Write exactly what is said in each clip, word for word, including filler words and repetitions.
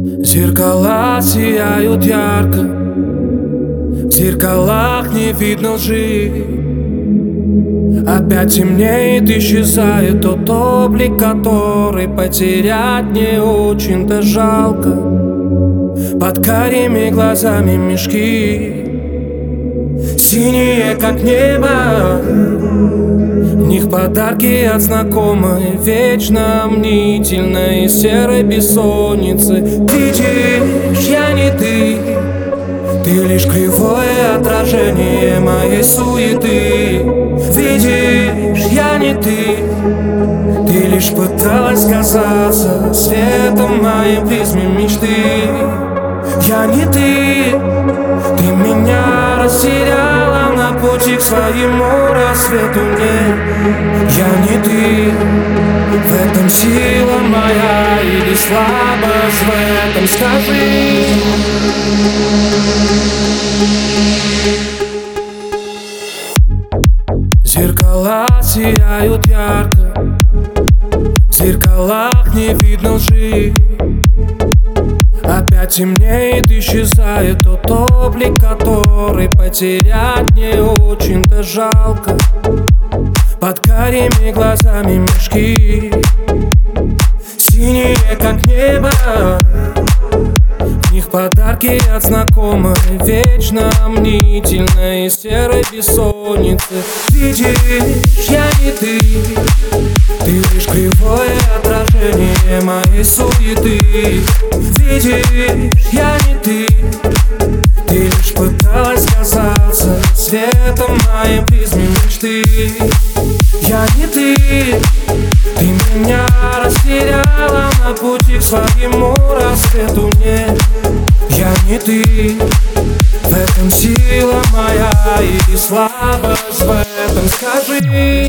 Зеркала сияют ярко, в зеркалах не видно лжи. Опять темнеет, исчезает тот облик, который потерять не очень-то жалко. Под карими глазами мешки, синие как небо, в них подарки от знакомой, вечно мнительной серой бессонницы. Видишь, я не ты, ты лишь кривое отражение моей суеты. Видишь, я не ты, ты лишь пыталась казаться светом моей призме мечты. Я не ты, ты меня растеряла на пути к своему рассвету. Нет, я не ты, в этом сила моя или слабость в этом, скажи. Зеркала сияют ярко, в зеркалах не видно лжи. Опять темнеет, исчезает тот облик, который потерять не очень-то жалко. Под карими глазами мешки, синие как небо, в них подарки от знакомой, вечно мнительной серой бессонницы. Видишь, я не ты, ты лишь кривое отражение моей суеты. Видишь, я не ты, ты лишь пыталась казаться светом моей призме мечты. Я не ты, ты меня растеряла на пути к своему рассвету. Нет, я не ты, в этом сила моя или слабость в этом, скажи.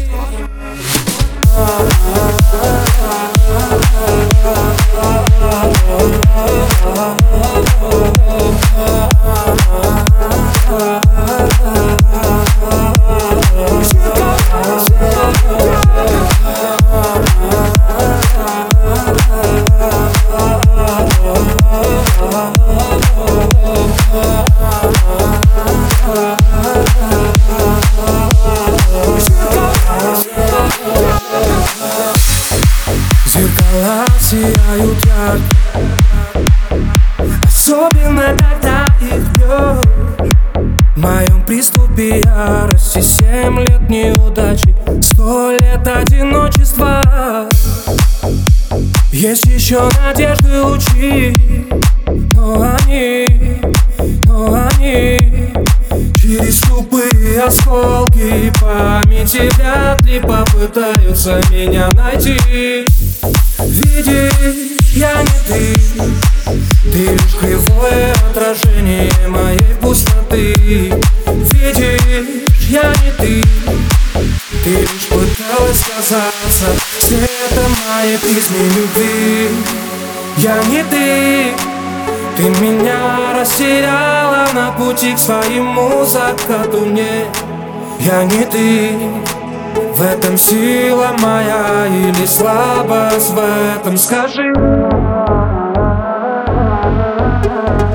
Зеркала сияют ярко, особенно когда их бьет. В моем приступе ярости семь лет неудачи, сто лет одиночества. Есть еще надежды лучи, но они, но они через тупые осколки памяти вряд ли попытаются меня найти. Видишь, я не ты, ты лишь кривое отражение моей пустоты. Видишь, я не ты, ты лишь пыталась казаться светом моей призме любви. Я не ты, ты меня растеряла на пути к своему закату. Нет, я не ты, в этом сила моя или слабость в этом, скажи.